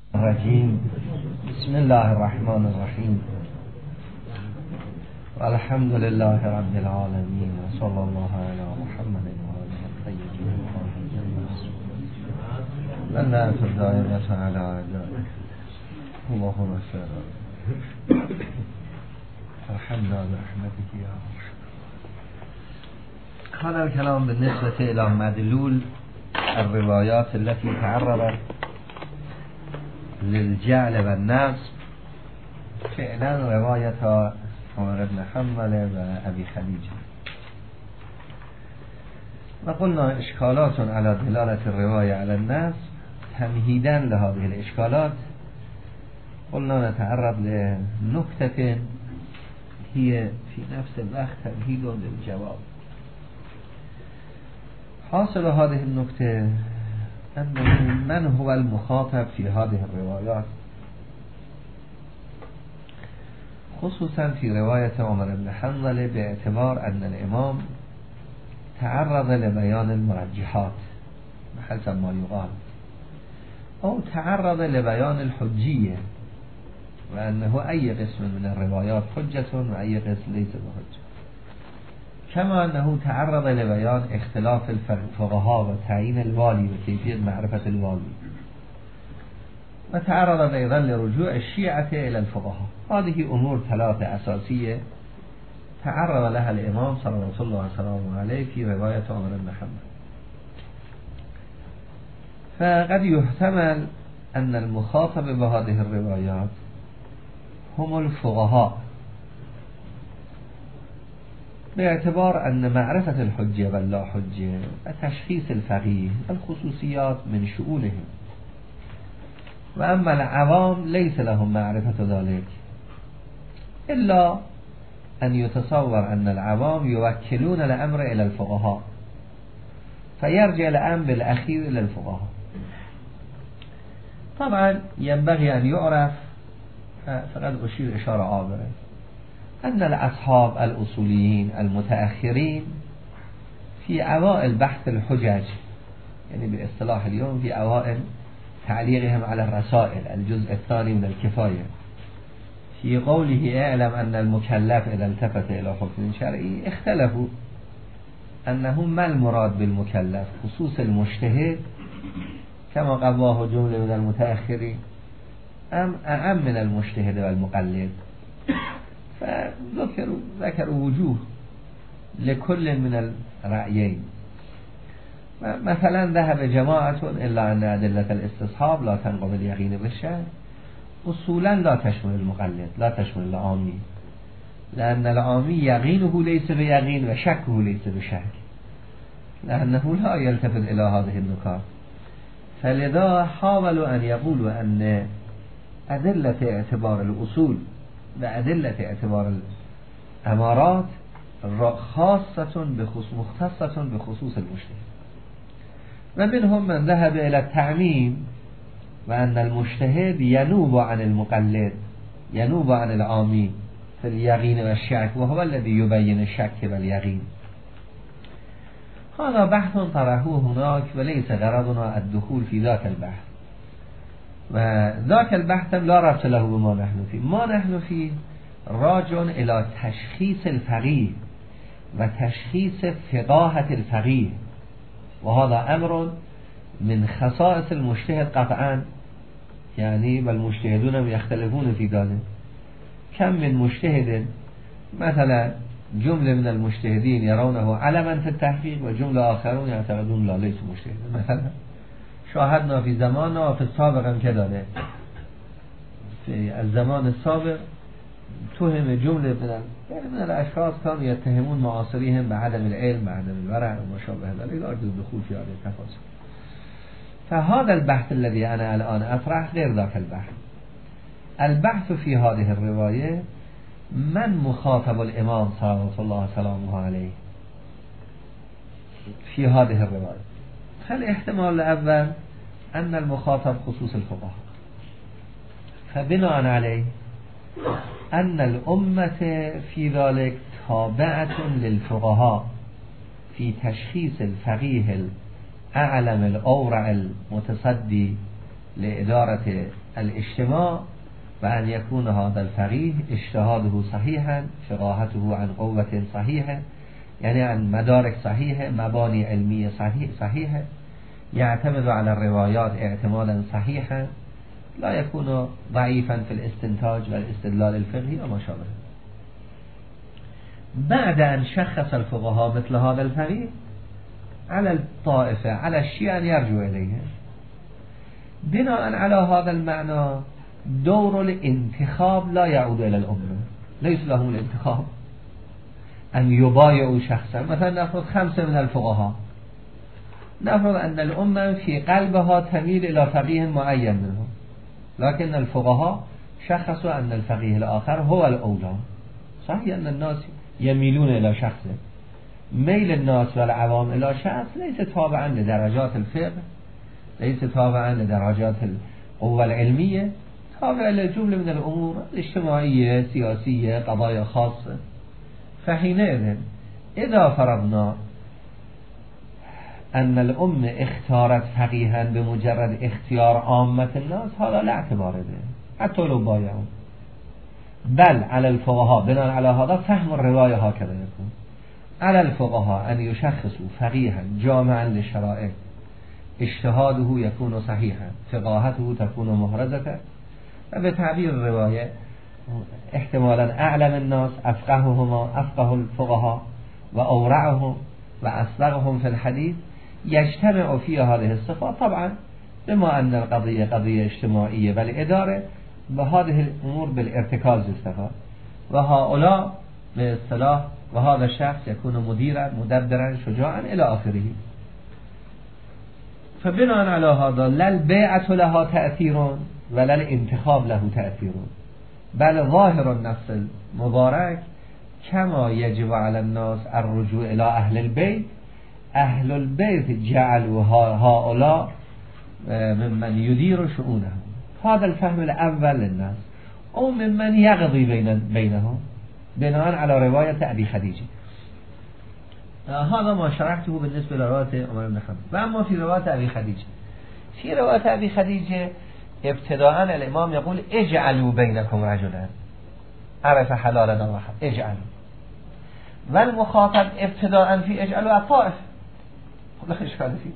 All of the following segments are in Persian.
الرجيم. بسم الله الرحمن الرحيم. والحمد لله رب العالمين، وصلى الله على محمد وآله الطيبين الطاهرين. لنا الدائمة على أعدائك اللهم صل الحمد برحمتك يا رب. كان الكلام بالنسبة إلى مدلول الروايات التي تعرضت للجعل والنصب، فعلا رواية عمر بن حنبل وأبي خديجة. وقلنا إشكالات على دلالة الرواية على النصب. تمهيدا لهذه الإشكالات قلنا نتعرض لنكتة هي في نفس الوقت تمهيد للجواب. حاصل هذه النكتة أنه من هو المخاطب في هذه الروايات، خصوصا في رواية عمر بن حنبل، باعتبار أن الإمام تعرض لبيان المرجحات بحسب ما يقال، أو تعرض لبيان الحجية، وأنه أي قسم من الروايات حجة وأي قسم ليس بحجة، كما أنه تعرض لبيان اختلاف الفقهاء وتعيين الوالي وكيفية معرفة الوالي، وتعرض أيضا لرجوع الشيعة إلى الفقهاء. هذه أمور ثلاثة أساسية تعرض لها الإمام صلى الله عليه وسلم عليه في رواية عمر بن حنبل. فقد يحتمل أن المخاطب بهذه الروايات هم الفقهاء، باعتبار أن معرفة الحجة واللا حجة وتشخيص الفقيه الخصوصيات من شؤونهم، وأما العوام ليس لهم معرفة ذلك، إلا أن يتصور أن العوام يوكلون الأمر إلى الفقهاء، فيرجع الأمر بالأخير إلى الفقهاء. طبعا ينبغي أن يعرف، فقد أشير إشارة عابرة، أن الأصحاب الأصوليين المتأخرين في أوائل بحث الحجج، يعني باصطلاح اليوم في أوائل تعليقهم على الرسائل الجزء الثاني من الكفاية، في قوله اعلم أن المكلف إذا التفت إلى حكم شرعي، اختلفوا أنه ما المراد بالمكلف، خصوص المجتهد كما قضاه جملة من المتأخرين أم أعم من المجتهد والمقلد. فذكروا وجوه لكل من الرأيين. مثلا ذهب جماعة إلا أن أدلة الاستصحاب لا تنقضي اليقين بالشك، أصولا لا تشمل المقلد، لا تشمل العامي، لأن العامي يقينه ليس بيقين وشكه ليس بشك، لأنه لا يلتفت إلى هذه النكات. فلذا حاولوا أن يقولوا أن أدلة اعتبار الأصول وأدلة اعتبار الأمارات خاصة مختصة بخصوص المجتهد. ومنهم من ذهب إلى التعميم، وأن المجتهد ينوب عن المقلد، ينوب عن العامي في اليقين والشك، وهو الذي يبين الشك واليقين. هذا بحث طرحوه هناك، وليس غرضنا الدخول في ذاك البحث، وذاك البحث لا ربط له بما نحن فيه. ما نحن فيه راجع إلى تشخيص الفقيه وتشخيص فقاهة الفقيه، وهذا أمر من خصائص المجتهد قطعا، يعني والمجتهدون يختلفون في ذلك. كم من مجتهد، مثلا جملة من المجتهدين يرونه علما في التحقيق، وجملة آخرون يعتقدون لا ليس مجتهد. مثلا شاهدنا في زماننا وفي السابق هم كذلك، في الزمان السابق تهم جملة من الأشخاص كانوا يتهمون معاصريهم بعدم العلم، بعدم الورع وما شابه ذلك، لا أريد الدخول في هذه التفاصيل. فهذا البحث الذي أنا الآن أطرح غير ذاك البحث. البحث في هذه الرواية من مخاطب الإمام صلى الله عليه في هذه الرواية. فالاحتمال الأول أن المخاطب خصوص الفقهاء، فبناء عليه أن الأمة في ذلك تابعة للفقهاء في تشخيص الفقيه الأعلم الأورع المتصدي لإدارة الاجتماع وأن يكون هذا الفقيه اجتهاده صحيحا، فقاهته عن قوة صحيحة، يعني عن مدارك صحيحة، مباني علمية صحيحة، يعتمد على الروايات اعتمادا صحيحا، لا يكون ضعيفا في الاستنتاج والاستدلال الفقهي وما شابه. بعد أن شخص الفقهاء مثل هذا الفقيه، على الطائفة على الشيعة أن يرجو إليه. بناء على هذا المعنى دور الانتخاب لا يعود إلى الأمة، ليس لهم الانتخاب أن يبايعوا شخصا. مثلا نفرض 5 من الفقهاء، نفرض أن الأمة في قلبها تميل إلى فقيه معين منهم، لكن الفقهاء شخصوا أن الفقيه الآخر هو الأولى. صحيح أن الناس يميلون إلى شخصه، ميل الناس والعوام إلى شخص ليس تابعا لدرجات الفقه، ليس تابعا لدرجات القوة العلمية، تابع لجملة من الأمور الاجتماعية سياسية قضايا خاصة. فحينئذ إذا فرضنا أن الأمة اختارت فقيها بمجرد اختيار عامة الناس، هذا لا اعتبار به حتى لو بايعوا، بل على الفقهاء بناء على هذا فهم الرواية هكذا يكون، على الفقهاء أن يشخصوا فقيها جامعا للشرائع، اجتهاده يكون صحيحا، فقاهته تكون محرزة، وبتعبير الرواية احتمالا أعلم الناس، أفقه الفقهاء وأورعهم وأصدقهم في الحديث، يجتمع فيها هذه الصفات. طبعا بما أن القضية قضية اجتماعية بالإدارة، بهذه الأمور بالارتكاز يستفاد، وهؤلاء باصطلاح وهذا الشخص يكون مديرا مدبرا شجاعا إلى آخره. فبناء على هذا لا البيعة لها تأثير ولا الانتخاب له تأثير، بل ظاهر النص المبارك كما يجب على الناس الرجوع إلى أهل البيت، أهل البيت جعلوا هؤلاء ممن يدير شؤونهم. هذا الفهم الأول للناس، أو ممن يقضي بينهم بناء على رواية أبي خديجة. هذا ما شرحته بالنسبة لرواية عمر بن خطاب. وأما في رواية أبي خديجة، في رواية أبي خديجة ابتداءً الإمام يقول اجعلوا بينكم رجلا عرف حلالنا وحرام، اجعلوا، والمخاطب ابتداءً في اجعلوا الطائف لا إشكال فيه،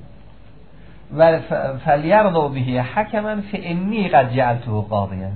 فليرضوا به حكما فإني قد جعلته قاضيا.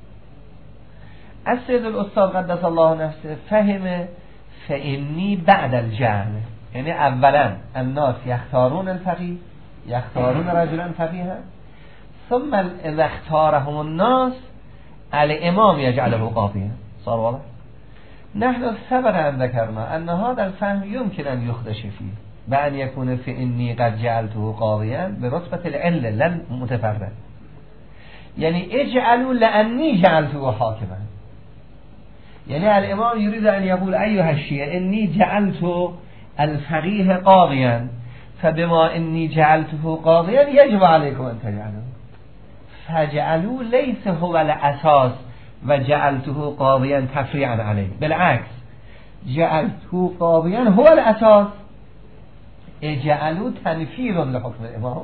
السيد الأستاذ قدس الله نفسه فهم فإني بعد الجعل، يعني أولا الناس يختارون الفقيه، يختارون رجلا فقيها، ثم إذا اختارهم الناس الإمام يجعله قاضيا. صار واضح؟ نحن سبق أن ذكرنا أن هذا الفهم يمكن أن يخدش فيه بأن يكون فإني قد جعلته قاضيا برتبة العلة لن متفرد، يعني اجعلوا لأني جعلته حاكما، يعني الإمام يريد أن يقول أيها الشيعة إني جعلت الفقيه قاضيا، فبما إني جعلته قاضيا يجب عليكم أن تجعلوا، فجعلوا ليس هو الأساس وجعلته قاضيا تفريعا عليه، بالعكس جعلته قاضيا هو الأساس، اجعلوا تنفيذ لحكم الإمام،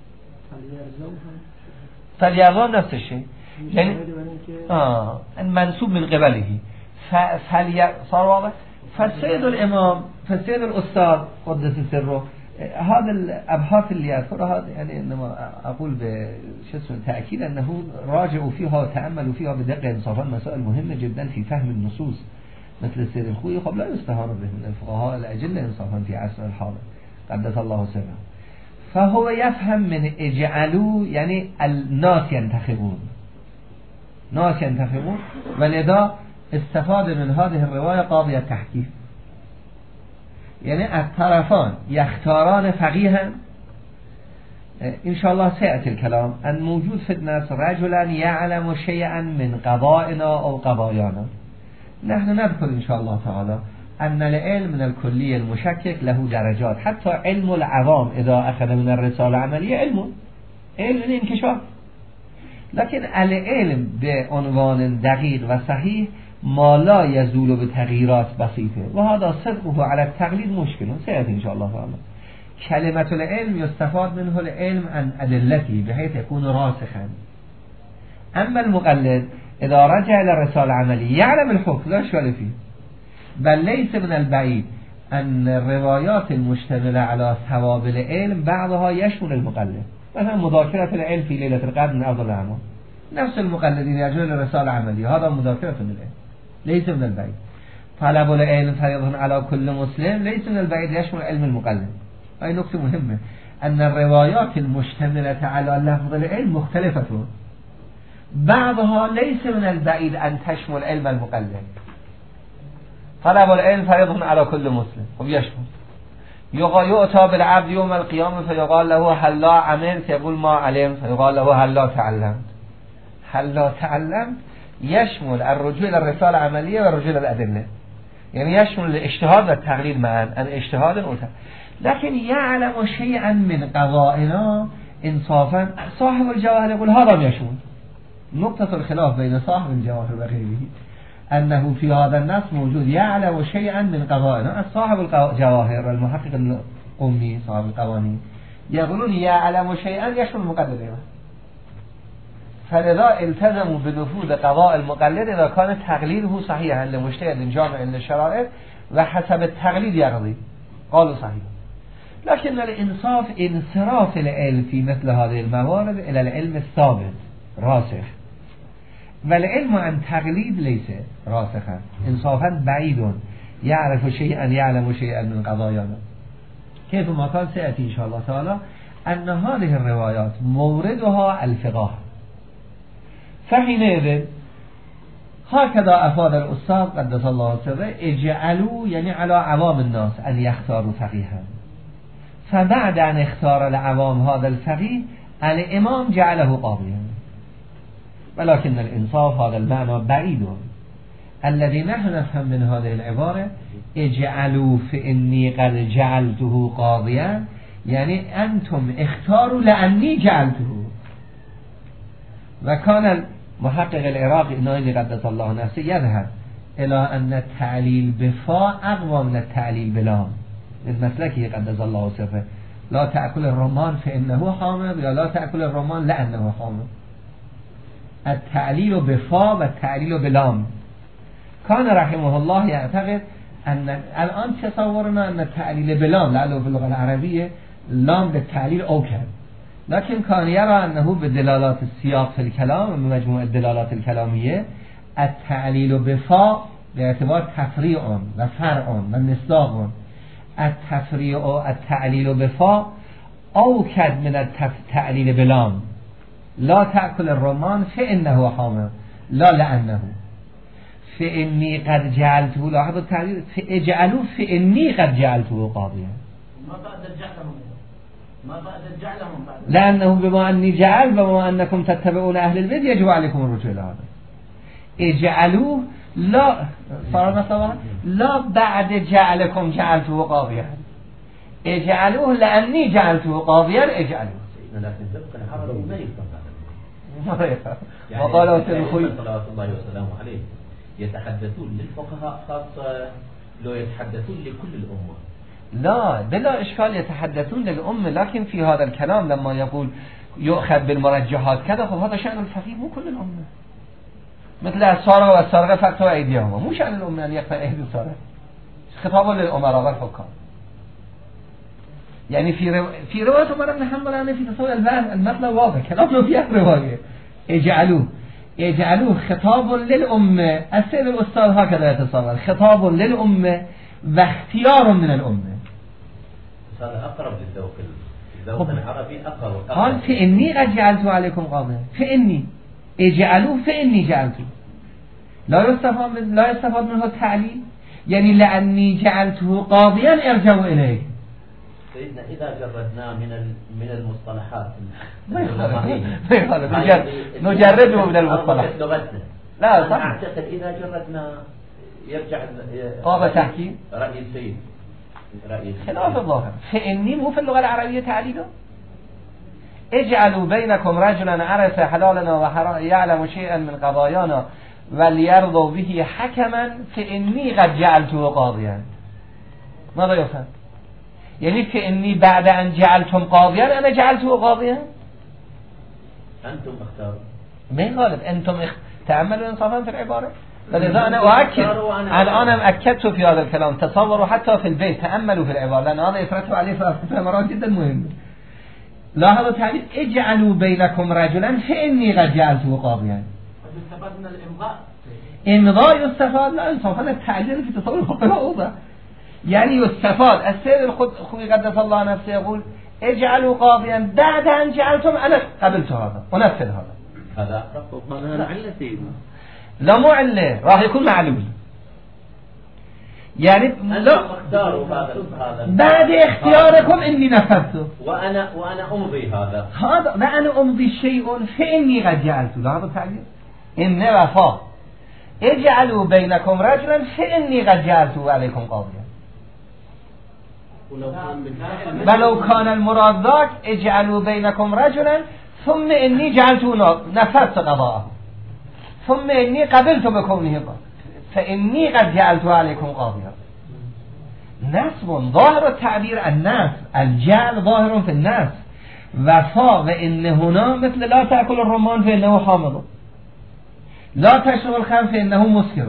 فليرضوا نفس الشيء، يعني منسوب من قبله. صار واضح؟ فالسيد الإمام، فالسيد الأستاذ قدس سره، هذا الأبحاث اللي أذكرها يعني إنما أقول تأكيد أنه راجعوا فيها وتأملوا فيها بدقة إنصافا، مسائل مهمة جدا في فهم النصوص مثل السيد الخوئي لا يستهان به من الفقهاء الأجلة إنصافا في عصر الحاضر قدس الله سره. فهو يفهم من اجعلوا يعني الناس ينتخبون، ناس ينتخبون، ولذا استفاد من هذه الرواية قاضي التحكيم، يعني الطرفان يختاران فقيها. إن شاء الله سيأتي الكلام أن موجود في الناس رجلا يعلم شيئا من قضائنا أو قضايانا. نحن نذكر إن شاء الله تعالى أن العلم من الكلية المشكك له درجات، حتى علم العوام إذا أخذ من الرسالة العملية علم الانكشاف، لكن العلم بعنوان دقيق و صحيح ما لا يزول بتغییرات بسيطة، وهذا صدقه على التقليد مشكل. سيأتي إن شاء الله تعالى كلمة العلم يستفاد منه العلم عن أدلته بحيث يكون راسخا. أما المقلد إذا رجع إلى الرسالة العملية يعلم الحكم لا إشكال فيه، بل ليس من البعيد أن الروايات المشتملة على ثواب العلم بعضها يشمل المقلد. مثلا مذاكرة العلم في ليلة القدر من أفضل الأعمال، نفس المقلدين يرجعون إلى الرسالة العملية، هذا مذاكرة العلم ليس من البعيد. طلب العلم فريضة على كل مسلم ليس من البعيد يشمل علم المقلد. هاي نقطة مهمة، أن الروايات المشتملة على لفظ العلم مختلفة، بعضها ليس من البعيد أن تشمل علم المقلد. طلب العلم فريضة على كل مسلم، خب يشمل. يؤتى بالعبد يوم القيامة فيقال له هل لا عملت، يقول ما علمت، فيقال له هل لا تعلمت. هل لا تعلمت يشمل الرجوع إلى الرسالة العملية والرجوع إلى الأدلة، يعني يشمل الاجتهاد والتقليد معا، أن اجتهاد أوتى. لكن يعلم شيئا من قضائنا انصافا، صاحب الجواهر يقول هذا يشمل. نقطة الخلاف بين صاحب الجواهر وغيره أنه في هذا النص موجود يعلم شيئا من قضائنا. صاحب الجواهر والمحقق القومي صاحب القوانين يقولون يعلم شيئا يشمل المقلد، فلذا التزموا بنفوذ قضاء المقلد إذا كان تقليده صحيحا لمجتهد جامع للشرائع وحسب التقليد يقضي، قالوا صحيح. لكن الإنصاف انصراف العلم في مثل هذه الموارد إلى العلم الثابت راسخ، والعلم عن تقليد ليس راسخا، انصافا بعيد، يعرف شيئا يعلم شيئا من قضايانا. كيف ما كان سيأتي إن شاء الله تعالى أن هذه الروايات موردها الفقه، فحينئذ هكذا أفاد الأستاذ قدس الله سره اجعلوا يعني على عوام الناس أن يختاروا فقيها، فبعد أن اختار العوام هذا الفقيه الإمام جعله قاضيا. ولكن الإنصاف هذا المعنى بعيد. الذي نحن نفهم من هذه العبارة اجعلوا فإني قد جعلته قاضيا، يعني أنتم اختاروا لأني جعلته. وكان المحقق العراقي النايلي قدس الله نفسه يذهب إلى أن التعليل بفاء أقوى من التعليل بلام، من مسلكه قدس الله سره. لا تأكل الرمان فإنه حامض، یا لا تأكل الرمان لأنه حامض. التعليل بفاء والتعليل بلام. كان رحمه الله يعتقد أن الآن تصورنا أن التعليل بلام لأنه في اللغة العربية لام للتعليل أوكد، لكن كان يرى أنه بدلالات السياق في الكلام ومجموع الدلالات الكلامية التعليل بفاء باعتبار تفريع وفرع ومصداق. التفريع التعليل بفاء أوكد من التعليل بلام. لا تأكل الرمان فإنه حامض، لا لأنه. فإني قد جعلته، لاحظوا التعليل، فاجعلوا فإني قد جعلته قاضيا. ما بعد جعلهم، ما بعد جعلهم بعد، لأنه بما أني جعل وبما أنكم تتبعون أهل البيت يجب عليكم الرجوع إلى هذا. اجعلوه لا صار مثلا لا بعد جعلكم جعلته قاضيا، اجعلوه لأني جعلته قاضيا اجعلوه. لكن تبقى العربي ما يفهم ما يفهم. يعني وقالوا صلوات الله وسلامه عليه يتحدثون للفقهاء خاصة، لو يتحدثون لكل الأمة لا بلا إشكال يتحدثون للأمة، لكن في هذا الكلام لما يقول يؤخذ بالمرجحات كذا، خب هذا شأن الفقيه مو كل الأمة. مثل السارق والسارقة فاقطعوا أيديهما، مو شأن الأمة أن يقطع أيدي السارق، خطاب للأمراء والحكام. يعني في رواية عمر بن حنبل أنا في تصور المطلب واضح، كلامه في رواية اجعلوه خطاب للأمة. السيد الأستاذ هكذا يتصور خطاب للأمة واختيار من الأمة. هذا أقرب للذوق العربي، أقرب. قال فإني قد جعلت عليكم قاضيا، فإني اجعلوه فإني جعلته. لا يستفاد منه التعليل، يعني لأني جعلته قاضيا ارجعوا إليه. سيدنا إذا جردنا من المصطلحات ما يخالف نجرده من المصطلحات. لا صح. أعتقد إذا جردنا يرجع قابة تحكي رأي السيد، رأي خلاف الظاهر. فإني مو في اللغة العربية تعليله. اجعلوا بينكم رجلا عرف حلالنا وحرام يعلم شيئا من قضايانا وليرضوا به حكما فإني قد جعلته قاضيا. ماذا يفهم؟ یعنی فإنی بعد ان جعلتم قاضیا انا جعلته قاضیا. انتم اختاروا من غالب انتم تعملوا انصافا في العباره. ولذا انا اؤكد الان اكدت في هذا الكلام تصوروا حتى في البيت تاملوا في العباره لان هذا يترتب عليه ثمرات جدا مهمه. لاحظوا تعبير اجعلوا بينكم رجلا فاني قد جعلته قاضيا. يستفاد من الامضاء. امضاء يستفاد لا انصافا التعليل في تصور الفقهاء اوضح. يعني يستفاد السيد الخوي قدس الله نفسه يقول اجعلوا قاضيا بعد ان جعلتم انا قبلت هذا ونفذ هذا. هذا لا مو علة راح يكون معلول. يعني بعد اختياركم اني نفذته وانا امضي هذا وانا امضي شيء فاني قد جعلته. لاحظوا التعبير ان وفاء اجعلوا بينكم رجلا فاني قد جعلته عليكم قاضيا. ولو كان المراد ذاك اجعلوا بينكم رجلا ثم اني جعلته نفذت قضاءه ثم اني قبلت بكونه قاضي فاني قد جعلته عليكم قاضيا. نسب ظاهر التعبير الناس الجعل ظاهر في الناس. وفاء وان هنا مثل لا تأكل الرمان فانه حامض لا تشرب الخمر فانه مسكر.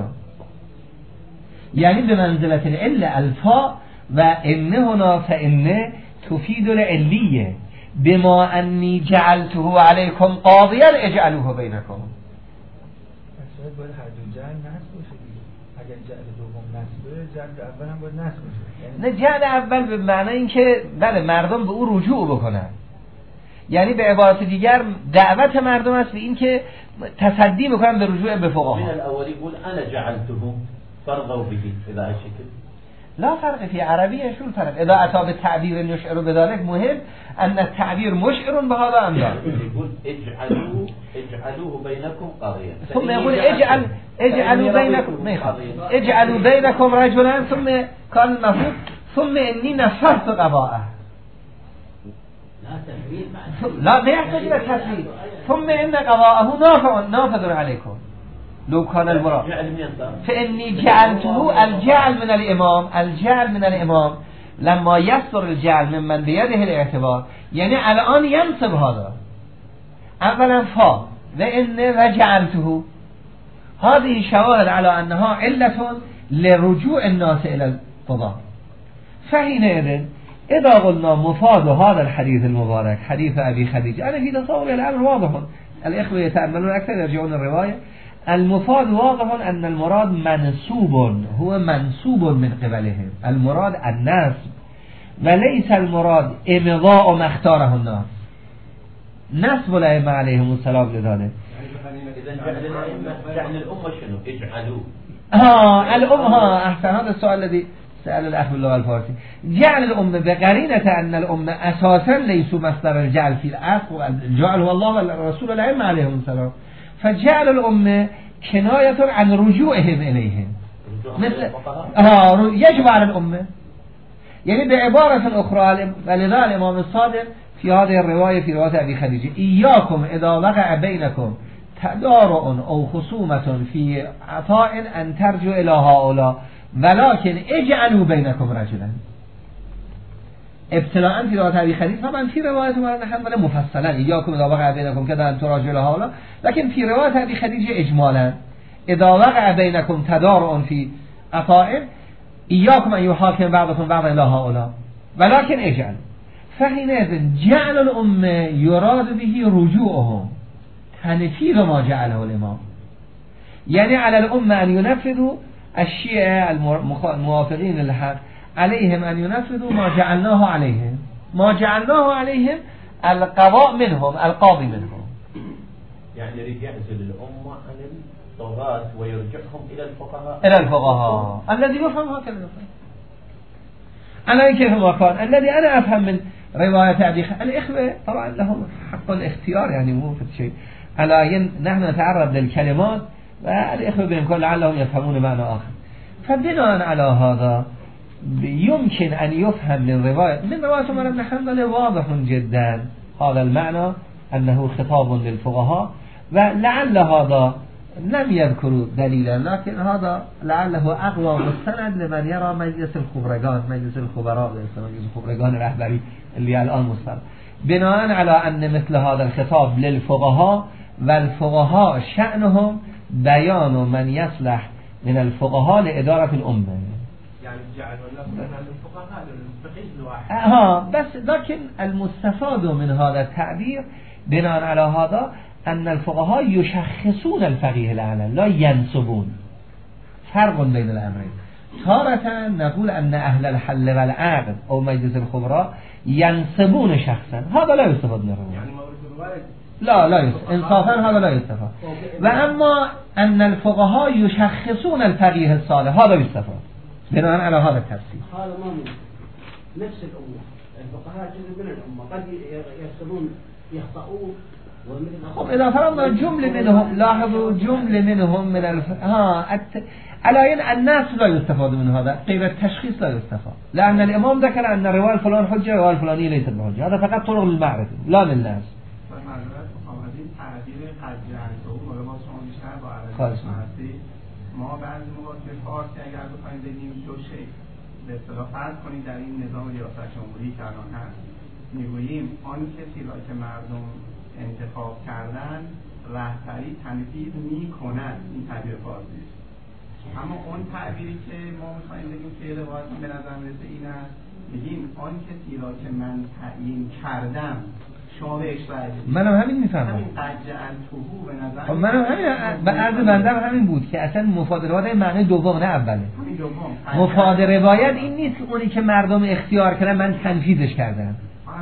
يعني بمنزلة العلة الفاء وان هنا فان تفيد العلية بما اني جعلته عليكم قاضيا اجعلوه بينكم. باید هر دو جعل نصب باشه دیگه. اگر جعل دوم نصبه جعل اول هم باید نصب باشه. نه جعل اول به معنی اینکه بله مردم به او رجوع بکنن. یعنی به عبارت دیگر دعوت مردم است به این که تصدی بکنن به رجوع به فقها. من الاول يقول انا جعلته فرضوا به الى شكل لا فرق في عربية. شو الفرق اذا اتى بالتعبير يشعر بذلك مهم ان التعبير مشعر بهذا ام لا. يقول اجعلوه بينكم قاضيا ثم يقول اجعلوا بينكم رجلا ثم كان المفروض ثم اني نفذت قضاءه. لا ما يحتاج الى تفسير. ثم ان قضاءه نافذ عليكم لو كان المراد فإني جعلته الجعل من الإمام لما يصدر الجعل ممن بيده الاعتبار يعني الآن ينصب هذا اولا فا وإن وجعلته هذه شواهد على أنها علة لرجوع الناس إلى القضاء. فحينئذ إذا قلنا مفاد هذا الحديث المبارك حديث أبي خديجة أنا في تصور الأمر واضح. الإخوة يتأملون أكثر يرجعون الرواية. المفاد واضح أن المراد منسوب هو منسوب من قبلهم. المراد الناس وليس المراد امضاء ما اختاره الناس. نسب الأئمة عليهم السلام لذلك. إذا جعل الأمة شنو؟ اجعلوا الأمة أحسن. هذا السؤال الذي سأل الأخ باللغة الفارسي. جعل الأمة بقرينة أن الأمة أساسا ليسوا مصدر الجعل في الأصل. الجعل هو الله والرسول الأئمة عليهم السلام. فجعل الأمة كناية عن رجوعهم إليهم مثل يجب على الأمة. يعني بعبارة أخرى ولذا الإمام الصادق في هذه الرواية في رواية أبي خديجة إياكم إذا وقع بينكم تدارع أو خصومة في عطاء أن ترجو إلى هؤلاء ولكن اجعلوا بينكم رجلا. ابتلاءً في رواية أبي خديجة طبعا في رواية مرة حنبل مفصلا إياكم إذا وقع بينكم كذا أن تراجعوا إلى هؤلاء. لكن في رواية أبي خديجة إجمالا إذا وقع بينكم تدارع في عطاء إياكم أن يحاكم بعضكم بعضا إلى هؤلاء ولكن اجعل. فحينئذ جعل الأمة يراد به رجوعهم تنفيذ ما جعله الإمام. يعني على الأمة أن ينفذوا الشيعة الموافقين للحق عليهم أن ينفذوا ما جعلناه عليهم. ما جعلناه عليهم القضاء منهم القاضي منهم. يعني يريد يعزل الأمة عن الطغاة ويرجعهم إلى الفقهاء الذي يفهم هكذا يفهم. أنا كيف ما كان الذي أنا أفهم من رواية أبي الإخوة طبعا لهم حق الاختيار يعني مو في شيء. نحن نتعرض للكلمات والإخوة بإمكان لعلهم يفهمون معنى آخر. فبناء على هذا يمكن أن يفهم من رواية عمر بن حنبل واضح جدا هذا المعنى أنه خطاب للفقهاء ولعل هذا لم يذكروا دليلا، لكن هذا لعله اقوى مستند لمن يرى مجلس الخبرگان، مجلس الخبراء، مجلس الخبرگان رهبری اللي الان مستند بناء على ان مثل هذا الخطاب للفقهاء والفقهاء شأنهم بيان من يصلح من الفقهاء لإدارة الأمة. يعني جعلوا الفقهاء للفقه الواحد. بس لكن المستفاد من هذا التعبير بناء على هذا أن الفقهاء يشخصون الفقيه الأعلى لا ينسبون. فرق بين الأمرين. تارة نقول أن أهل الحل والعقد أو مجلس الخبراء ينسبون شخصا، هذا لا يستفاد منه. يعني مورد الوارد لا يستفاد، انصافا هذا لا يستفاد. وأما أن الفقهاء يشخصون الفقيه الصالح هذا يستفاد بناء على هذا التفسير. هذا ما ممكن. نفس الأمة الفقهاء جزء من الأمة قد يحسبون يخطئون. خب إذا فرضنا جملة منهم، لاحظوا جملة منهم من على أن الناس لا يستفاد من هذا، قيل التشخيص لا يستفاد، لأن الإمام ذكر أن رواية فلان حجة رواية الفلانية ليست بحجة، هذا فقط طرق للمعرفة لا للناس. ما بعضی موقع کار که اگر بخوایم بگیم دو شیء به اصطلاح فرض کنید در این نظام ریاست جمهوری که الان هست، میگوییم آن کسی را که مردم انتخاب کردن رهبری تنفیذ میکند، این تعبیر فارسی است. اما اون تعبیری که ما میخوایم بگیم که روایت به نظر میرسه این است، میگیم آن کسی را که من تعیین کردم منم همین میفهمم. خب منم همین به عرض بنده همین بود که اصلا مفاد روایت معنی دوم نه اوله. مفاد روایت این نیست که اونی که مردم اختیار کردن من تنفیذش کردم.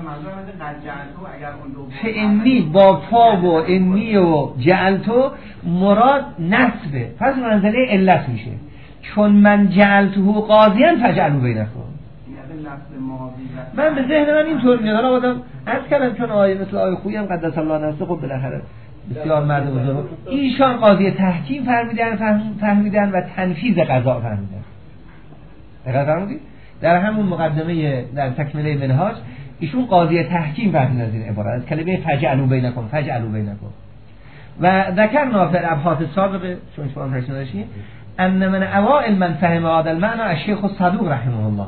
فعنی با فا و انی و جعلتو مراد نسبه، پس منزله علت میشه. چون من جعلتو قاضیان فجعلو بینکم. من به ذهن من اینطور میاد. حالا آدم عرض کردم چون مثل آیه خویی هم قدس الله نفسه خب بالاخره بسیار مرد بزرگ ایشان قاضی تحکیم فهمیدن و تنفیذ قضا فهمیدن. دقیق فرمودید؟ در همون مقدمه در تکمله منهاج ایشون قاضی تحکیم فهمیدن از این عبارت، از کلمه فجعلوا بینکم، فجعلوا بینکم. و ذکرنا فی الابحاث السابقه چون شما هم داشتین ان من اوائل من فهم هذا المعنى الشيخ الصدوق رحمه الله.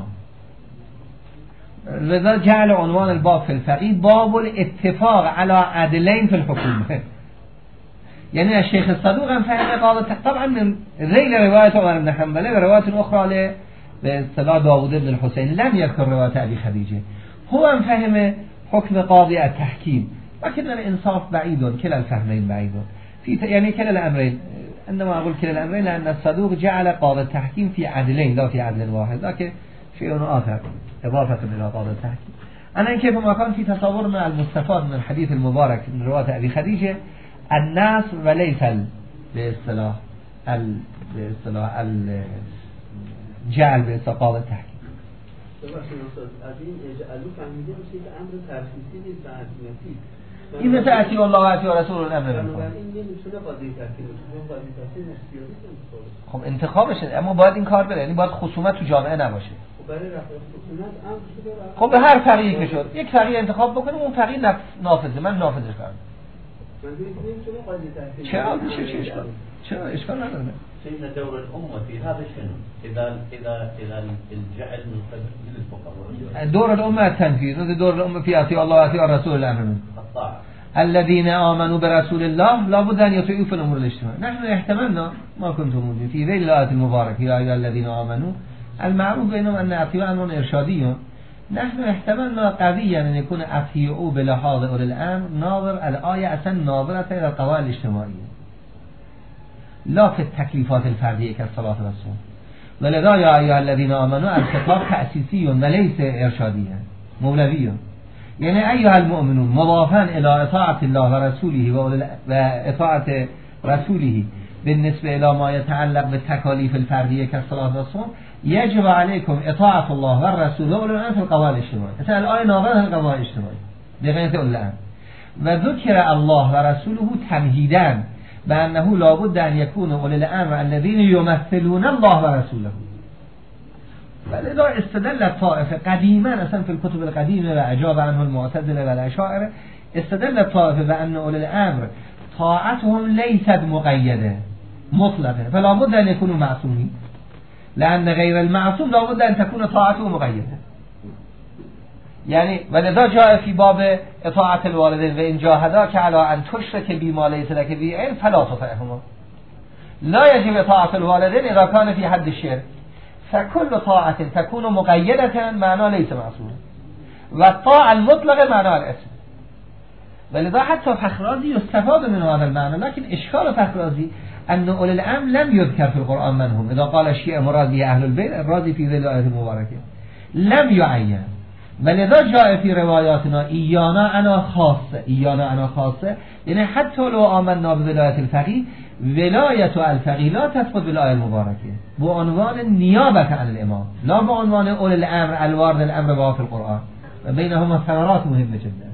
لذا جعل عنوان الباب في الفقيه باب الاتفاق على عدلين في الحكومة. يعني الشيخ الصدوق هم فهم قال طبعا من ذيل رواية عمر بن حنبل ورواية أخرى باصطلاح داوود بن الحسين لم يذكر رواية أبي خديجة. هو هم فهم حكم قاضي التحكيم، لكن الإنصاف بعيد، كلا الفهمين بعيد يعني كلا الأمرين. عندما أقول كلا الأمرين لأن الصدوق جعل قاضي التحكيم في عدلين لا في عدل واحد، لكن شيء آخر إضافة إلى قاضي التحكيم. أنا كيف ما كان في تصورنا المستفاد من الحديث المبارك من رواية أبي خديجة الناس وليس باصطلاح الجعل باصطلاح قاضي التحكيم. این مثل اطیع الله و اطیع رسول الامر میکنه. خب انتخابشه، اما باید این کار بره، یعنی باید خصومت تو جامعه نباشه. خب به هر فقیهی که شد یک فقیه انتخاب بکنه اون فقیه نافذه، من نافذش کردم. چرا اشکال نداره. سيدنا دور الأمة في هذا شنو؟ إذا الجعل من قبل الفقهاء. دور الأمة التنفيذ، دور الأمة في أطيع الله وأطيع الرسول الأمر. الذين آمنوا برسول الله لابد أن يطيعوا في الأمور الاجتماعية. نحن احتملنا ما كنتم موجودين في ذيل الآية المباركة يا أيها الذين آمنوا المعروف بينهم أن أطيعوا أمر إرشادي. نحن احتملنا قويا أن يكون أطيعوا بلحاظ أولي الأمر ناظر الآية أصلا ناظرة إلى القواعد الاجتماعية لا في التكليفات الفردية كالصلاة والصوم. ولذا يا أيها الذين آمنوا الخطاب تأسيسي وليس إرشادي مولوي. يعني أيها المؤمنون مضافا إلى إطاعة الله ورسوله وإطاعة رسوله بالنسبة إلى ما يتعلق بالتكاليف الفردية كالصلاة والصوم يجب عليكم إطاعة الله والرسول وأولي الأمر في القضاء الاجتماعي. مثلا الآية ناظرة القضاء الاجتماعي بغير أولي الأمر. وذكر الله ورسوله تمهيدا بأنه لابد أن يكون أولي الأمر الذين يمثلون الله ورسوله. ولذا استدل الطائفة قديما أصلا في الكتب القديمة وأجاب عنه المعتزلة والأشاعرة استدل الطائفة بأن أولي الأمر طاعتهم ليست مقيدة مطلقه فلا بد ان يكونوا معصومين لان غیر المعصوم لا بد ان تكون طاعته مقیده. یعنی ولذا جاء فی باب اطاعت الوالدین و ان جاهداک علی ان تشرک بی ما لیس لک به علم فلا تطعهما. لا يجب اطاعت الوالدین اذا كان في حد الشرك فكل طاعة تكون مقيدة معنى ليس معصوما والطاعة المطلقة معنى الاسم. ولذا حتى فخرازي يستفاد من هذا المعنى لكن اشكال فخرازي أن أولي الأمر لم يذكر في القرآن من هم. إذا قال الشيء مراد به أهل البيت الراضي في ذي الآية المباركة لم يعين. ولذا جاء في رواياتنا إيانا أنا خاصة إيانا أنا خاصة يعني حتى لو آمنا بولاية الفقيه ولاية الفقيه لا تثبت بالآية المباركة بعنوان النيابة عن الإمام لا بعنوان أولي الأمر الوارد الأمر في القرآن وبينهما ثمرات مهمة جدا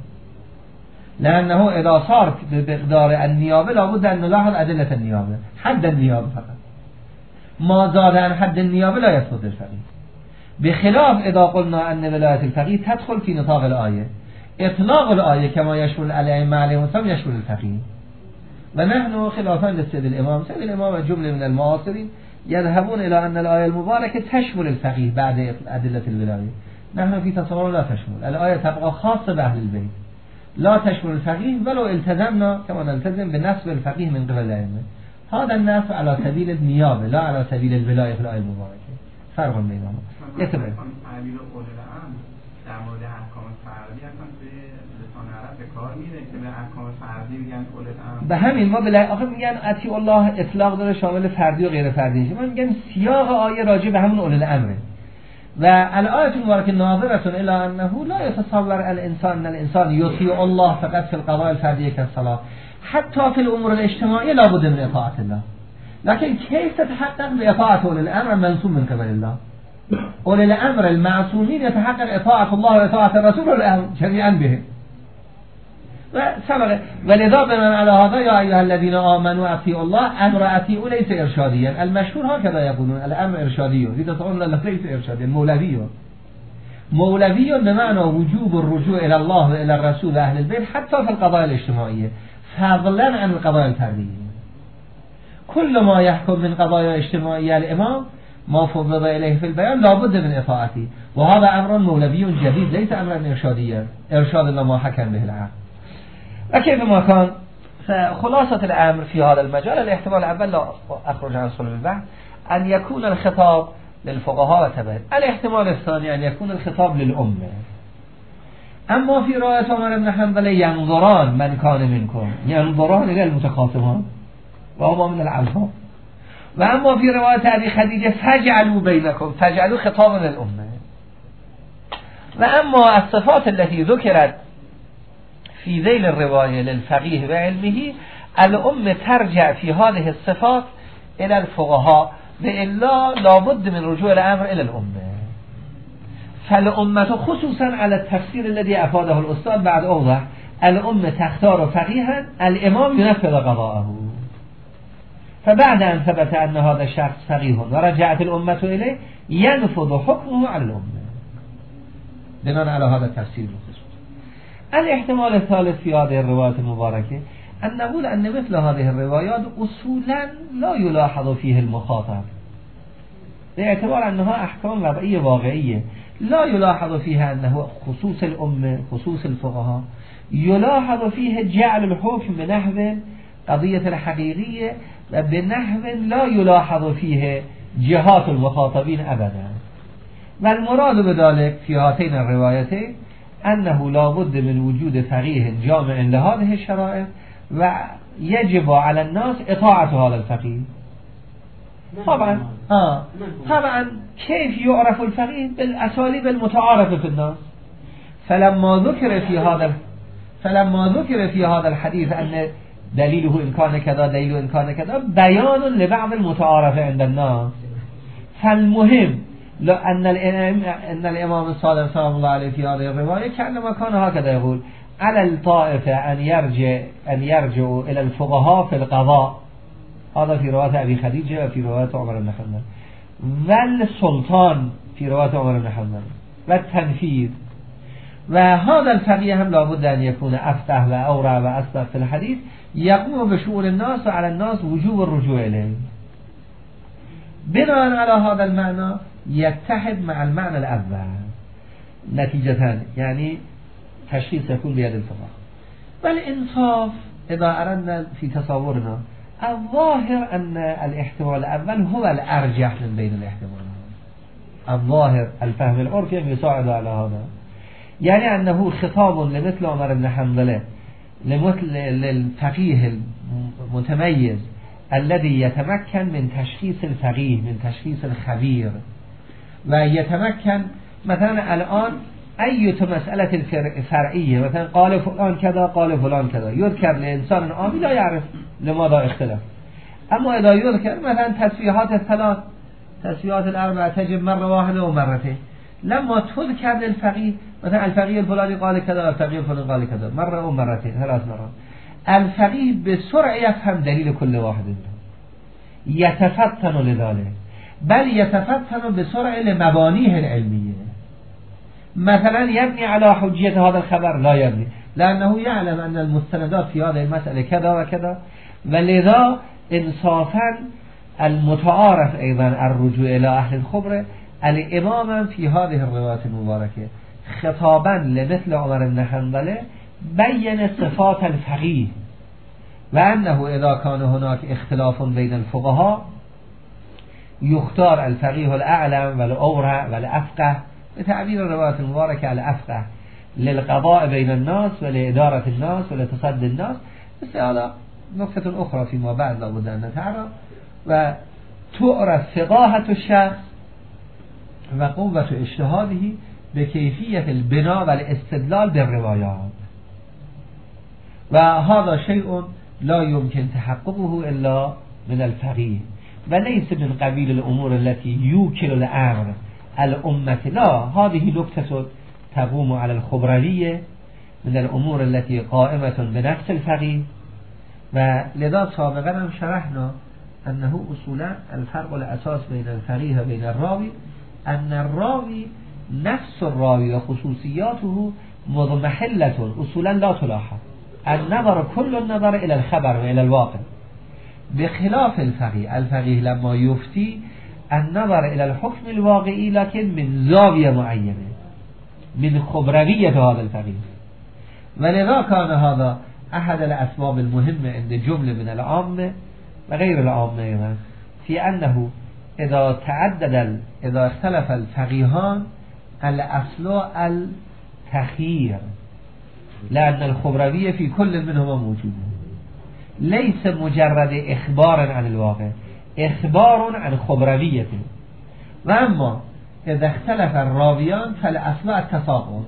لأنه إذا صار بمقدار النيابة لابد أن نلاحظ أدلة النيابة حد النيابة فقط ما زاد عن حد النيابة لا يثبت الفقيه بخلاف إذا قلنا أن ولاية الفقيه تدخل في نطاق الآية إطلاق الآية كما يشمل الأئمة عليهم السلام يشمل الفقيه. ونحن خلافا للسيد الإمام سيد الإمام جملة من المعاصرين يذهبون إلى أن الآية المباركة تشمل الفقيه بعد أدلة الولاية. نحن في تصور لا تشمل الآية تبقى خاصة بأهل البيت لا تشمل الفقيه ولو التزمنا كما نلتزم بنسب الفقيه من قبل الأئمة. هذا النسب على سبيل النيابة لا على سبيل الولاية في الآية المباركة فرق بينهما. يتبع تعبیر قول العام در مورد احکام فردی اصلا به لسان عرب به کار میره که به احکام فردی میگن قول العام. به همین ما بله آخه میگن اطیع الله اطلاق داره شامل فردی و غیر فردی میشه. ما میگن سیاق آیه راجع به همون اول الامره و الآیه المبارکه ناظره الی انه لا يتصور الانسان یطیع الله فقط في القضاء الفردیه كالصلاه حتى في الامور الاجتماعيه لا بد من اطاعه الله. لكن كيف تتحقق بإطاعة أولي الأمر المنسوب من قبل الله؟ أولي الأمر المعصومين يتحقق إطاعة الله وإطاعة الرسول والأمر جميعا به. ولذا بمن على هذا يا أيها الذين آمنوا أطيعوا الله أمر أطيعوا ليس إرشاديا. المشهور هكذا يقولون الأمر إرشادي إذا تقولون الله ليس إرشاديا مولوي بمعنى وجوب الرجوع إلى الله وإلى الرسول وأهل البيت حتى في القضايا الاجتماعية فضلا عن القضايا الفردية. كل ما يحكم من قضايا اجتماعية الإمام ما فوض إليه في البيان لابد من إطاعته وهذا أمر مولوي جديد ليس أمرا إرشاديا إرشاد ما حكم به العقل. وكيف ما كان فخلاصة الأمر في هذا المجال الاحتمال الأول لا أخرج عن صلب البحث أن يكون الخطاب للفقهاء وتبعهم. الاحتمال الثاني أن يكون الخطاب للأمة. أما في رواية عمر بن حنبل ينظران من كان منكم ينظران إلى المتخاصمان وهما من العلفاء. وأما في رواية أبي خديجة فاجعلوا بينكم فاجعلوا خطابا للأمة. وأما الصفات التي ذكرت في ذيل الرواية للفقيه وعلمه الأمة ترجع في هذه الصفات إلى الفقهاء وإلا لابد من رجوع الأمر إلى الأمة. فالأمة خصوصا على التفسير الذي أفاده الأستاذ بعد أوضح الأمة تختار فقيها الإمام ينفذ قضاءه. فبعد أن ثبت أن هذا الشخص فقيه ورجعت الأمة إليه ينفذ حكمه على الأمة بناء على هذا التفسير الخصوص. الاحتمال الثالث في هذه الروايات المباركة أن نقول أن مثل هذه الروايات أصولا لا يلاحظ فيه المخاطب باعتبار أنها أحكام وضعية واقعية لا يلاحظ فيها أنه خصوص الأمة خصوص الفقهاء يلاحظ فيه جعل الحكم بنحو قضية الحقيقية وبنحو لا يلاحظ فيه جهات المخاطبين أبدا. والمراد بذلك في هاتين الروايتين أنه لا بد من وجود فقيه جامع لهذه الشرائط ويجب على الناس إطاعة هذا الفقيه. طبعا كيف يعرف الفقيه؟ بالأساليب المتعارفة في الناس. فلما ذكر في هذا الحديث أن دليله إن كان كذا دليله إن كان كذا بيان لبعض المتعارف عند الناس. فالمهم أن الإمام الصادق صلى الله عليه في هذه الرواية كأنما كان هكذا يقول على الطائفة أن يرجعوا إلى الفقهاء في القضاء. هذا في رواية أبي خديجة وفي رواية عمر بن حنبل. والسلطان في رواية عمر بن حنبل والتنفيذ و هذا الفقيه هم لابد ان يكون افقه و اورع و اصدق في الحديث يقوم بشؤون الناس وعلى الناس وجوب الرجوع اليه. بناء على هذا المعنى يتحد مع المعنى الاول نتيجة يعني تشخيص يكون بيد الفقهاء. والإنصاف إذا أردنا في تصورنا الظاهر أن الاحتمال الأول هو الأرجح من بين الاحتمالات. الظاهر الفهم العرفي يساعد على هذا، يعني أنه خطاب لمثل عمر بن حنظلة للفقيه المتميز الذي يتمكن من تشخيص الفقيه من تشخيص الخبير، ويتمكن مثلا الآن أي مسألة فرعية مثلا قال فلان كذا قال فلان كذا يذكر لإنسان عامي لا يعرف لماذا اختلف، أما إذا يذكر مثلا تسبيحات الثلاث تسبيحات الأربعة تجب مرة واحدة ومرتين، لما تذكر للفقيه مثلا الفقيه الفلاني قال كذا الفقيه الفلاني قال كذا مرة ومرتين 3 مرات، الفقيه بسرعة يفهم دليل كل واحد منهم، يتفتن لذلك، بل يتفتن بسرعة لمبانيه العلمية. مثلا يبني على حجية هذا الخبر لا يبني، لأنه يعلم أن المستندات في هذه المسألة كذا وكذا، ولذا إنصافا المتعارف أيضا الرجوع إلى أهل الخبرة الإمام في هذه الروايات المباركة خطابا لمثل عمر بن حنظلة بين صفات الفقيه، وأنه إذا كان هناك اختلاف بين الفقهاء يختار الفقيه الأعلم والأورع والأفقه، بتعبير الروايات المباركة الأفقه للقضاء بين الناس ولإدارة الناس ولتصدي الناس. بس هذا نقطة أخرى فيما بعد لابد أن نتعرف، وتعرف فقاهة الشخص وقوة اجتهاده بكيفية البناء والاستدلال بالروايات، وهذا شيء لا يمكن تحققه إلا من الفقيه، وليس من قبيل الأمور التي يوكل الأمر الأمة، لا، هذه نكتة تقوم على الخبرانية من الأمور التي قائمة بنفس الفقيه. ولذا سابقا هم شرحنا أنه أصولا الفرق الأساس بين الفقيه وبين الراوي أن الراوي نفس الراوي وخصوصياته مضمحلة أصولا لا تلاحظ، النظر كل النظر إلى الخبر وإلى الواقع، بخلاف الفقيه. الفقيه لما يفتي النظر إلى الحكم الواقعي لكن من زاوية معينة من خبروية هذا الفقيه. ولذا كان هذا أحد الأسباب المهمة عند جملة من العامة وغير العامة أيضا في أنه إذا إذا اختلف الفقيهان الأصل التخيير، لأن الخبروية في كل منهما موجودة، ليس مجرد إخبار عن الواقع، إخبار عن خبرويته. وأما إذا اختلف الراويان فالأصل التساقط،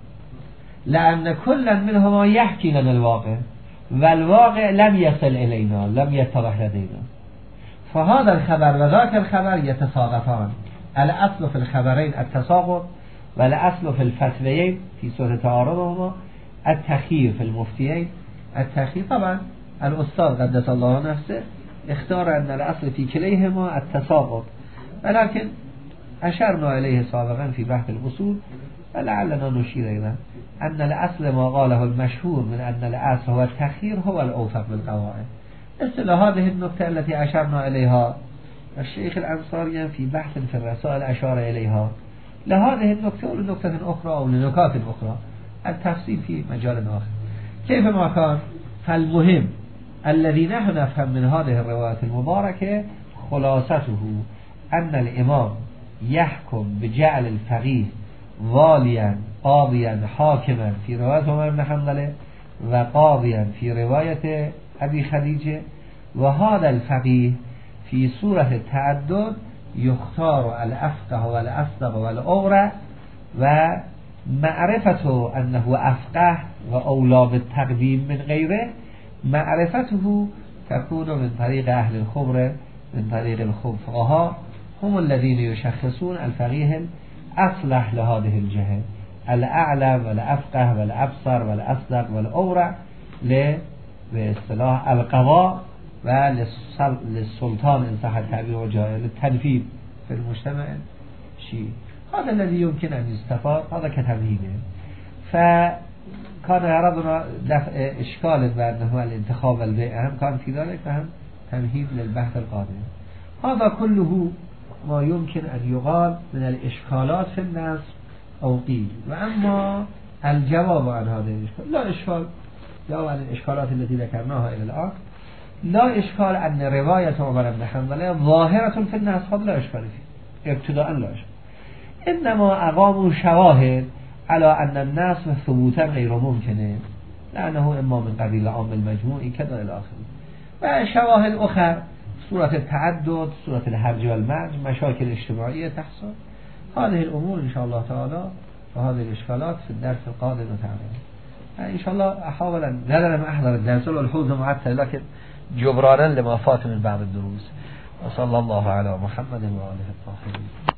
لأن كل منهما يحكي لنا الواقع والواقع لم يصل إلينا لم يتضح لدينا، فهذا الخبر وذاك الخبر يتساقطان. الأصل في الخبرين التساقط، والأصل في الفتويين في صورة تعارضهما التخيير في المفتيين. التخيير طبعا الأستاذ قدس الله نفسه اختار أن الأصل في كليهما التساقط، ولكن أشرنا إليه سابقا في بحث الأصول، فلعلنا نشير إلى أن الأصل ما قاله المشهور من أن الأصل هو التخيير هو الأوفق بالقواعد. مثل هذه النقطة التي أشرنا إليها الشيخ الأنصاري في بحث في الرسائل أشار إليها لهذه النقطة ولنقطة أخرى أو لنقاط أخرى، التفصيل في مجال آخر. كيف ما كان، فالمهم الذي نحن نفهم من هذه الروايات المباركة خلاصته أن الإمام يحكم بجعل الفقيه واليا قاضيا حاكما في رواية عمر بن حنظلة وقاضيا في رواية أبي خديجة، وهذا الفقيه في صورة التعدد يختار الأفقه والأصدق والأورع، ومعرفته أنه أفقه وأولى بالتقديم من غيره معرفته تكون من طريق أهل الخبرة من طريق الفقهاء، هم الذين يشخصون الفقيه الأصلح لهذه الجهة، الأعلم والأفقه والأبصر والأصدق والأورع باصطلاح القضاء وللسلطان إن صح التعبير وجاء للتنفيذ في المجتمع شيء. هذا الذي يمكن أن يستفاد، هذا كتمهيده. فكان غرضنا دفع إشكال بأنه الانتخاب والبيع هم كان في ذلك فهم تمهيد للبحث القادم. هذا كله ما يمكن أن يقال من الإشكالات في النص أو قيل. وأما الجواب عن هذه الإشكال لا إشكال، جواب عن الإشكالات التي ذكرناها إلى الآن لا إشكال أن رواية عمر بن حنظلة ظاهرة في النص، هذا لا إشكال فيه ابتداء، لا إشكال. إنما أقاموا شواهد على أن النص ثبوتا غير ممكن لأنه إما من قبيل عام المجموع كذا إلى آخره. وشواهد أخرى صورة التعدد، صورة الهرج والمرج، مشاكل اجتماعية تحصل. هذه الأمور إن شاء الله تعالى وهذه الإشكالات في الدرس القادم تعالى إن شاء الله. أحاول أن لا لم أحضر الدرس والحوز معتل لكن جبرانا لما فات من بعض الدروس. وصلى الله على محمد وآله الطاهرين.